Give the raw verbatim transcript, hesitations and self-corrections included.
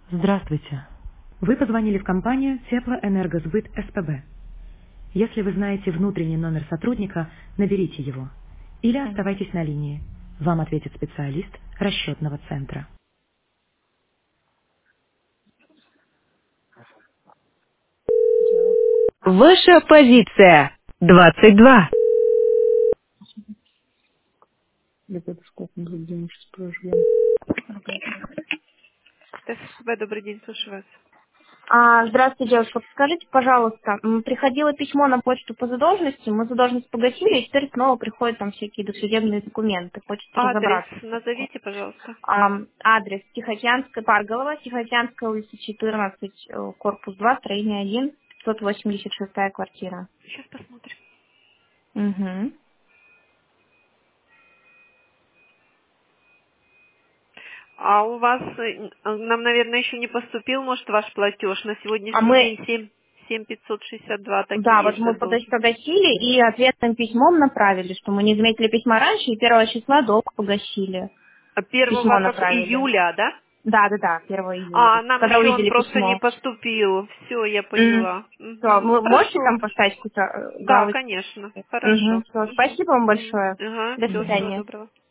Здравствуйте. Вы позвонили в компанию Теплоэнергосбыт СПБ. Если вы знаете внутренний номер сотрудника, наберите его. Или Мгм. оставайтесь на линии. Вам ответит специалист расчетного центра. Дело. Ваша позиция. двадцать два. Ребята, сколько мы тут денег сейчас проживем? ТССБ, добрый день, слушаю вас. А, здравствуйте, девушка. Подскажите, пожалуйста, м, приходило письмо на почту по задолженности, мы задолженность погасили, и теперь снова приходят там всякие досудебные документы. Хочется Адрес разобраться. Что такое. назовите, пожалуйста. Ам, адрес Тихоокеанская, Парголова, Тихоокеанская улица четырнадцать, э, корпус два, строение один, пятьсот восемьдесят шестая квартира. Сейчас посмотрим. Угу. А у вас, э, нам, наверное, еще не поступил, может, ваш платеж на А сегодняшний мы, день семь семь пятьсот шестьдесят два, да, такие вот есть мы подо- задолженности. погасили и ответным письмом направили, что мы не заметили письма раньше, и первого числа долг погасили. А Письмо первого как направили. июля, да? Да, да, да, первого июля. А, Вот нам когда еще он увидели просто не письмо. поступил. Все, я М. поняла. Всё, Мгм. вы можете Хорошо. там поставить какую-то э, Да, галочку? конечно. Угу. Хорошо. Все, Мгм. спасибо вам Мгм. большое. Ага, До все, всего свидания. доброго.